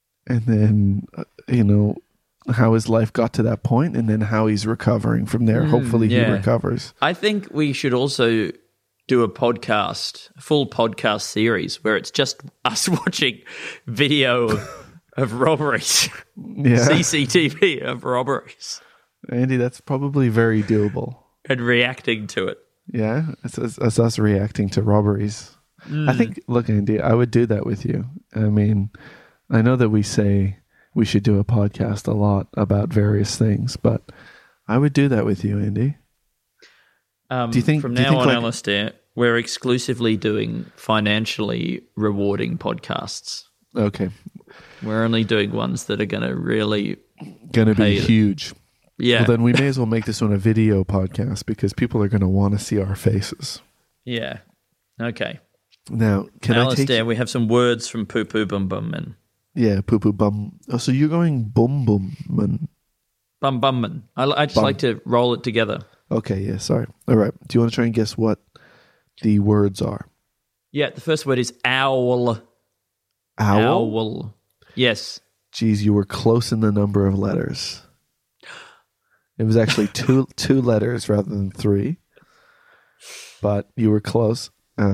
how his life got to that point, and then how he's recovering from there. Hopefully, he recovers. I think we should also do a full podcast series where it's just us watching video of robberies. Yeah. CCTV of robberies. Andy, that's probably very doable. and reacting to it. Yeah, it's us reacting to robberies. I think, look, Andy, I would do that with you. I mean, I know that we say we should do a podcast a lot about various things, but I would do that with you, Andy. Do you think from now on, Alistair, we're exclusively doing financially rewarding podcasts? Okay. We're only doing ones that are going to really be huge. Yeah. Well, then we may as well make this one a video podcast because people are going to want to see our faces. Yeah. Okay. Now, Alistair, we have some words from Poo Poo Bum Bum Man. Yeah, Poo Poo Bum. Oh, so you're going Bum Bum Man. Bum Bum Man. I just like to roll it together. Okay, yeah, sorry. All right. Do you want to try and guess what the words are? Yeah, the first word is owl. Owl? Owl. Yes. Geez, you were close in the number of letters. It was actually two letters rather than three. But you were close.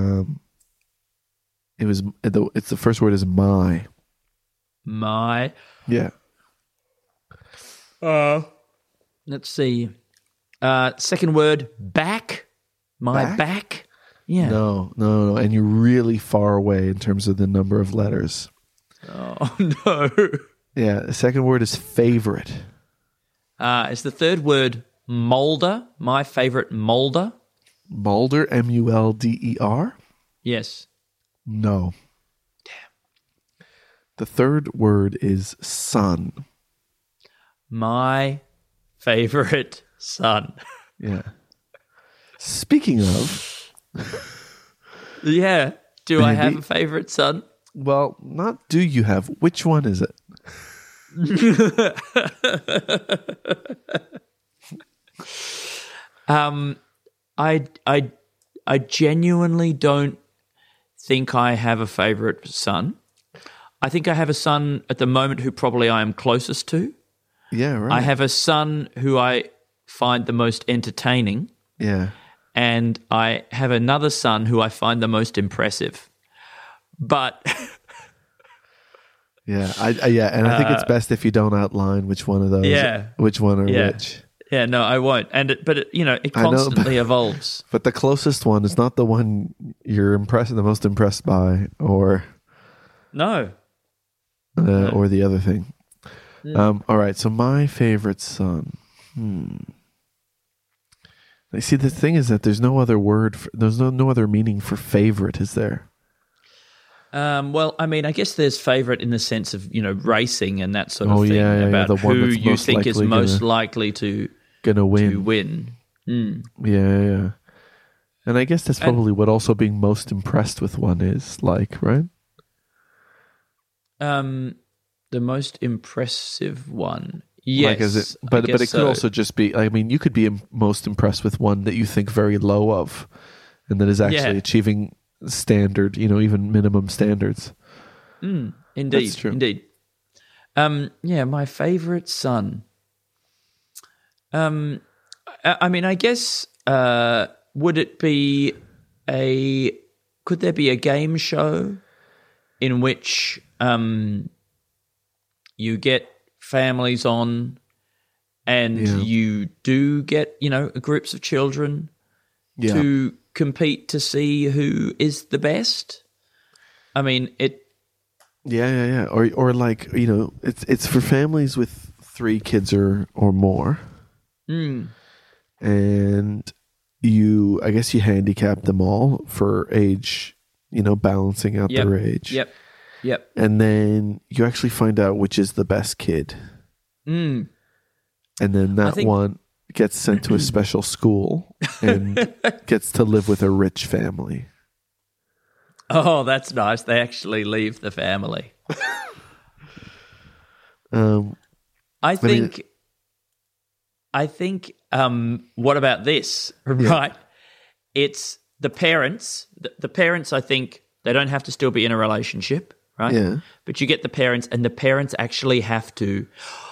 It's the first word is my. My. Yeah. Let's see. Second word, back. My back. Yeah. No. And you're really far away in terms of the number of letters. Oh, no. Yeah. The second word is favorite. Is the third word molder? My favorite molder. Mulder, M-U-L-D-E-R? Yes. No. Damn. The third word is sun. My favorite son. Yeah. Speaking of. Yeah. Do Andy, I have a favorite son? Well, not do you have. Which one is it? I genuinely don't think I have a favorite son. I think I have a son at the moment who probably I am closest to. Yeah, right. I have a son who I find the most entertaining. Yeah. And I have another son who I find the most impressive. But yeah, I think it's best if you don't outline which one of those. Yeah. Which one are which. Yeah, no, I won't. But it constantly evolves. But the closest one is not the one you're the most impressed by, or no, or the other thing. All right. So my favorite son. I see. The thing is that there's no other word. There's no other meaning for favorite, is there? Well, I mean, I guess there's favorite in the sense of racing and that sort of thing about the one who that's you think is most likely to win. Yeah. And I guess that's probably what also being most impressed with one is like, right? The most impressive one. Yes. But it could also just be, I mean, you could be most impressed with one that you think very low of and that is actually achieving standard, even minimum standards. Indeed. That's true. Indeed. My favorite son. I mean, I guess, could there be a game show in which you get families on and you do get, groups of children to compete to see who is the best? I mean, it... Yeah. Or like, it's for families with 3 kids or more. And I guess you handicap them all for age, balancing out their age. Yep. And then you actually find out which is the best kid. And then that one gets sent to a special school and gets to live with a rich family. Oh, that's nice. They actually leave the family. I think what about this, right? It's the parents. The parents, I think, they don't have to still be in a relationship, right? Yeah. But you get the parents, and the parents actually have to,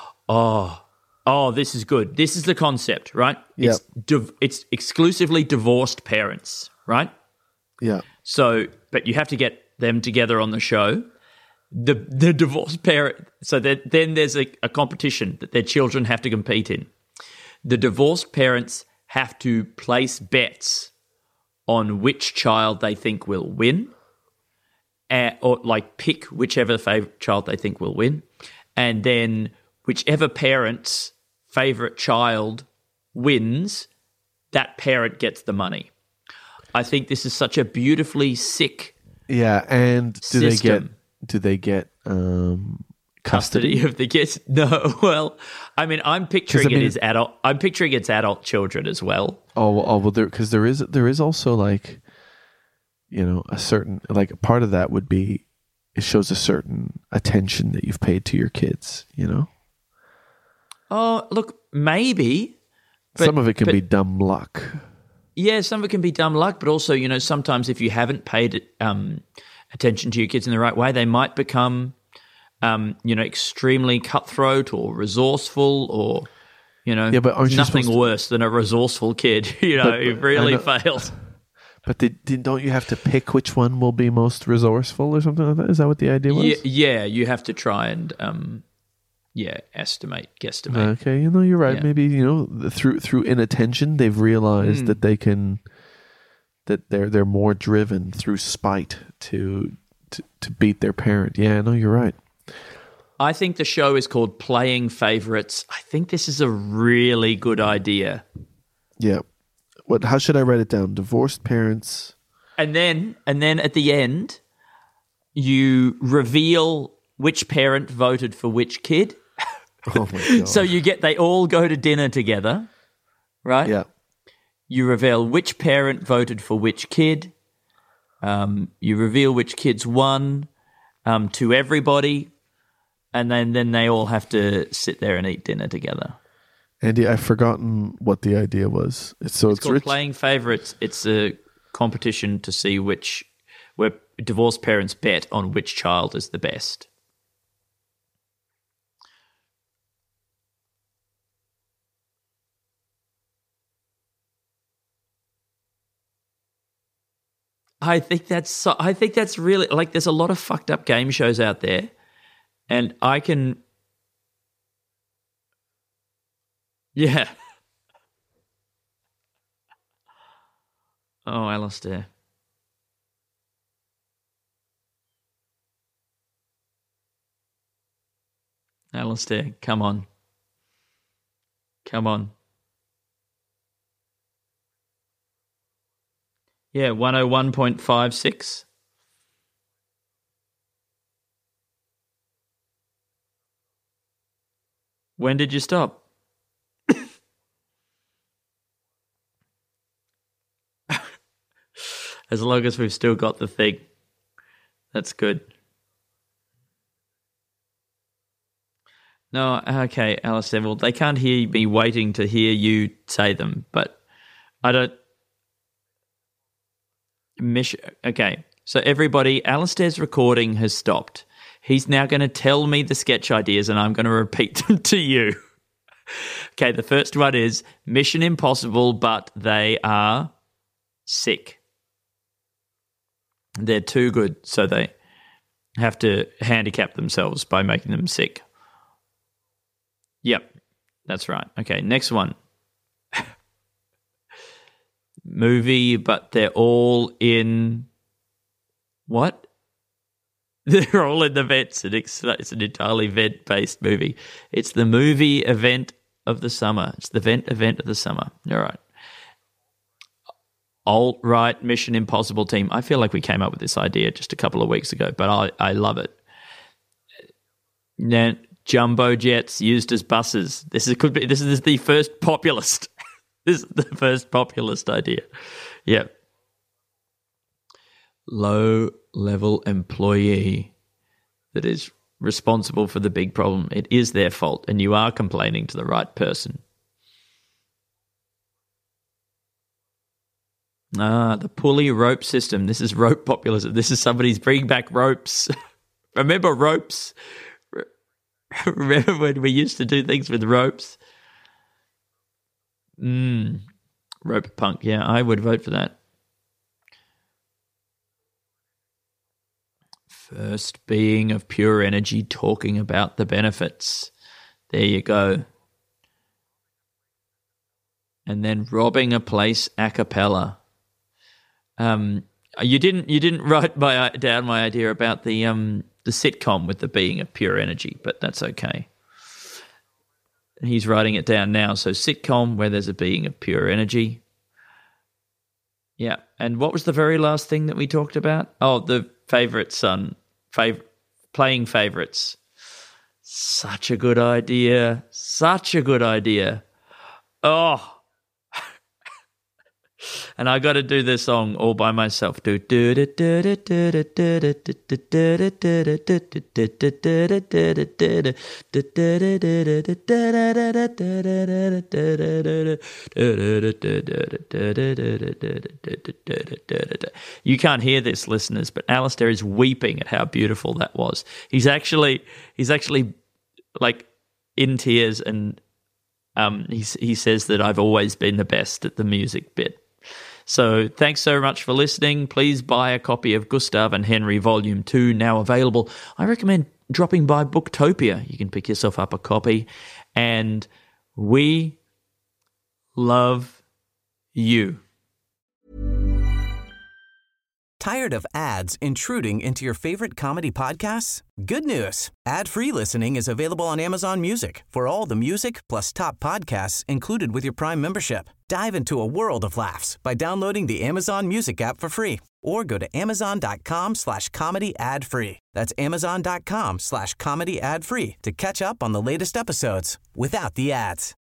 this is good. This is the concept, right? Yep. It's exclusively divorced parents, right? Yeah. So, but you have to get them together on the show. The divorced parent, so then there's a competition that their children have to compete in. The divorced parents have to place bets on which child they think will win, or like pick whichever child they think will win, and then whichever parent's favorite child wins, that parent gets the money. I think this is such a beautifully sick and system. do they get custody of the kids? No. Well, I mean, I'm picturing it as adult. I'm picturing it's adult children as well. Well, because there is also like, a certain, like, a part of that would be it shows a certain attention that you've paid to your kids. Oh, look, maybe. Some of it can be dumb luck. Yeah, some of it can be dumb luck, but also, sometimes if you haven't paid attention to your kids in the right way, they might become, extremely cutthroat or resourceful or, but aren't you nothing worse than a resourceful kid, who really fails. But don't you have to pick which one will be most resourceful or something like that? Is that what the idea was? Yeah, you have to try and guesstimate. Okay, you're right. Yeah. Maybe through inattention, they've realized that they can, that they're more driven through spite to beat their parent. Yeah, no, you're right. I think the show is called Playing Favorites. I think this is a really good idea. Yeah. How should I write it down? Divorced parents. And then at the end, you reveal which parent voted for which kid. Oh my God. So they all go to dinner together, right? Yeah. You reveal which parent voted for which kid. You reveal which kids won to everybody, and then they all have to sit there and eat dinner together. Andy, I've forgotten what the idea was. It's called Playing Favorites. It's a competition to see where divorced parents bet on which child is the best. I think that's really, like, there's a lot of fucked up game shows out there, and I can, yeah. Oh, Alistair. Alistair, come on. Come on. Yeah, 101.56. When did you stop? As long as we've still got the thing. That's good. No, okay, Alistair. Well, they can't hear me waiting to hear you say them, but I don't... Okay, so everybody, Alistair's recording has stopped. He's now going to tell me the sketch ideas and I'm going to repeat them to you. Okay, the first one is Mission Impossible, but they are sick. They're too good, so they have to handicap themselves by making them sick. Yep, that's right. Okay, next one. Movie, but they're all in... What? They're all in the vets. It's an entirely vent-based movie. It's the movie event of the summer. It's the vent event of the summer. All right. Alt-right Mission Impossible team. I feel like we came up with this idea just a couple of weeks ago, but I love it. Now, jumbo jets used as buses. This is the first populist. This is the first populist idea. Yep. Low-level employee that is responsible for the big problem. It is their fault, and you are complaining to the right person. The pulley rope system. This is rope populism. This is somebody's bringing back ropes. Remember ropes? Remember when we used to do things with ropes? Rope punk. Yeah, I would vote for that. First being of pure energy talking about the benefits. There you go. and then robbing a place a cappella. You didn't write down my idea about the sitcom with the being of pure energy, but that's okay. He's writing it down now. So sitcom where there's a being of pure energy. Yeah. And what was the very last thing that we talked about? Oh, the playing favorites. Such a good idea. Such a good idea. Oh. And I got to do this song all by myself. You can't hear this, listeners, but Alistair is weeping at how beautiful that was. He's actually like in tears, and he says that I've always been the best at the music bit. So thanks so much for listening. Please buy a copy of Gustav and Henry Volume 2, now available. I recommend dropping by Booktopia. You can pick yourself up a copy. And we love you. Tired of ads intruding into your favorite comedy podcasts? Good news. Ad-free listening is available on Amazon Music for all the music plus top podcasts included with your Prime membership. Dive into a world of laughs by downloading the Amazon Music app for free or go to amazon.com/comedy ad-free. That's amazon.com/comedy ad-free to catch up on the latest episodes without the ads.